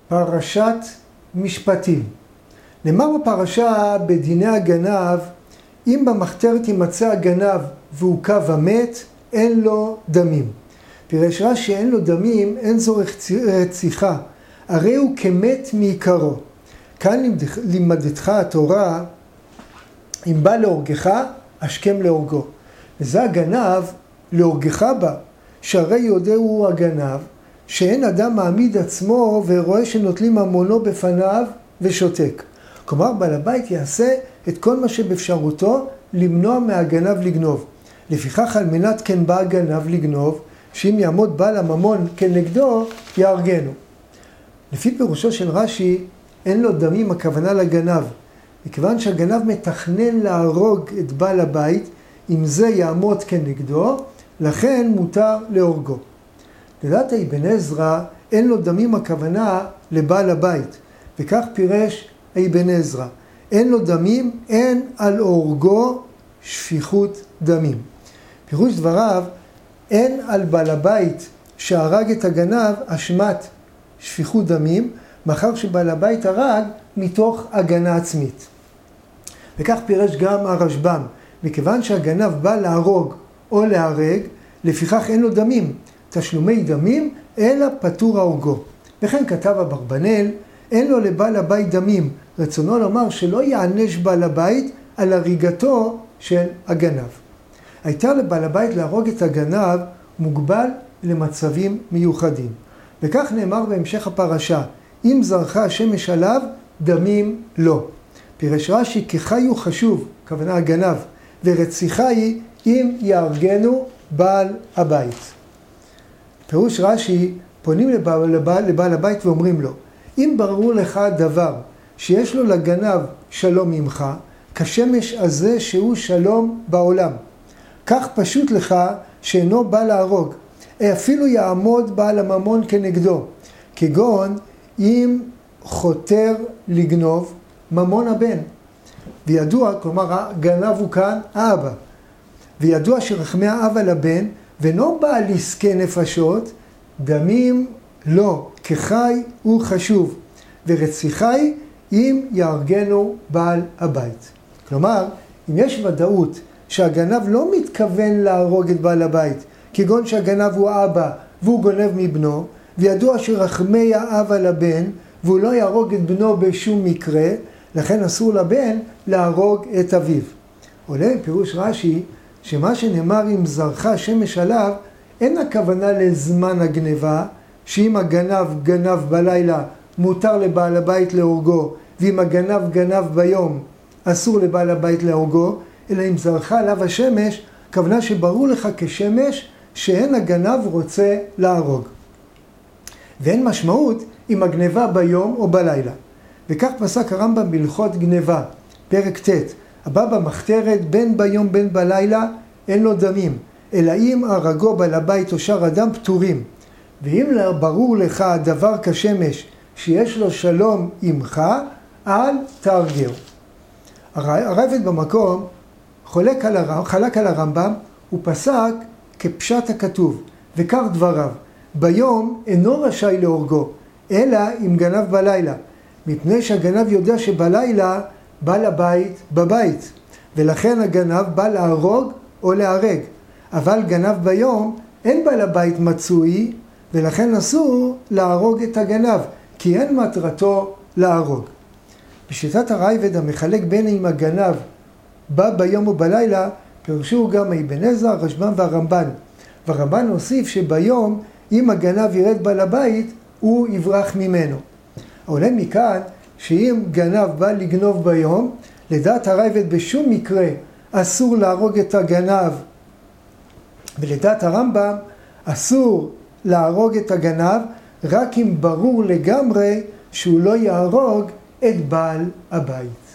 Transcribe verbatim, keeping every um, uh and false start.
פרשת משפטים. נאמר בפרשה בדיני הגנב, אם במחתרת יימצא הגנב והוכה ומת, אין לו דמים. פירש רש"י שאין לו דמים, אין זו רציחה, הרי הוא כמת מעיקרו. כאן לימדתך התורה, אם בא להורגך, השכם להורגו. וזה הגנב להורגך בה, שהרי יודע הוא הגנב, שאין אדם מעמיד עצמו ורואה שנוטלים ממונו בפניו ושותק. כלומר, בעל הבית יעשה את כל מה שבאפשרותו למנוע מהגנב לגנוב. לפיכך על מנת כן בא הגנב לגנוב, שאם יעמוד בעל הממון כנגדו, יהרגנו. לפי פירושו של רש"י, אין לו דמים הכוונה לגנב. מכיוון שהגנב מתכנן להרוג את בעל הבית, אם זה יעמוד כנגדו, לכן מותר להורגו. לדעת אבן עזרא, אין לו דמים הכוונה לבעל הבית. וכך פירש אבן עזרא. אין לו דמים, אין על הורגו שפיכות דמים. פירוש דבריו, אין על בעל הבית שהרג את הגנב אשמת שפיכות דמים, מאחר שבעל הבית הרג מתוך הגנה עצמית. וכך פירש גם הרשב"ם, מכיוון שהגנב בא להרוג או להרג, לפיכך אין לו דמים, תשלומי דמים, אלא פטור ההורגו. וכן כתב אברבנאל, אין לו לבעל הבית דמים, רצונו לומר שלא יענש בעל הבית על הריגתו של הגנב. הייתה לבעל הבית להרוג את הגנב מוגבל למצבים מיוחדים. וכך נאמר בהמשך הפרשה, אם זרחה השמש עליו, דמים לא. פירש רש"י, כחי הוא חשוב, כוונה הגנב, ורציחה היא אם יהרגנו בעל הבית. פירוש רש"י, פונים לבעל, לבעל, לבעל הבית ואומרים לו, אם ברור לך דבר שיש לו לגנב שלום ממך, כשמש הזה שהוא שלום בעולם. כך פשוט לך שאינו בא להרוג, אפילו יעמוד בעל הממון כנגדו, כגון אם חותר לגנוב ממון הבן. וידוע, כלומר הגנב הוא כאן האבא, וידוע שרחמי האבא לבן, ואינו בא לעסקי נפשות, דמים לא, כחי הוא חשוב, ורציחה היא אם יהרגנו בעל הבית. כלומר, אם יש ודאות שהגנב לא מתכוון להרוג את בעל הבית, כגון שהגנב הוא אבא והוא גונב מבנו, וידוע שרחמי האבא לבן, והוא לא יהרוג את בנו בשום מקרה, לכן אסור לבן להרוג את אביו. עולה פירוש רש"י, שמה שנאמר אם זרחה שמש עליו, אין הכוונה לזמן הגנבה, שאם הגנב גנב בלילה מותר לבעל הבית להורגו, ואם הגנב גנב ביום אסור לבעל הבית להורגו, אלא אם זרחה עליו השמש, כוונה שברור לך כשמש שאין הגנב רוצה להרוג. ואין משמעות אם הגנבה ביום או בלילה. וכך פסק הרמב"ם בהלכות גנבה, פרק ט', הבא במחתרת בין ביום בין בלילה אין לו דמים, אלא אם הרגו בעל הבית או שאר אדם פטורים. ואם ברור לך הדבר כשמש שיש לו שלום עמך, אל תהרגהו. הרייבד במקום חולק על, הרמב"ם, חלק על הרמב"ם, הוא פסק כפשט הכתוב, וכך דבריו, ביום אינו רשאי להורגו, אלא אם גנב בלילה, מפני שהגנב יודע שבלילה בעל הבית בבית, ולכן הגנב בא להרוג או להרג, אבל גנב ביום אין בעל הבית מצוי, ולכן אסור להרוג את הגנב, כי אין מטרתו להרוג. בשיטת הרייבד המחלק בין אם הגנב בא ביום או בלילה, פירשו גם אבן עזרא, הרשב"ם והרמב"ן. והרמב"ן הוסיף שביום, אם הגנב ירד בעל הבית, הוא יברח ממנו. עולה מכאן שאם גנב בא לגנוב ביום, לדעת הרייבד בשום מקרה אסור להרוג את הגנב, ולדעת הרמב"ם אסור להרוג את הגנב, רק אם ברור לגמרי שהוא לא יהרוג את בעל הבית.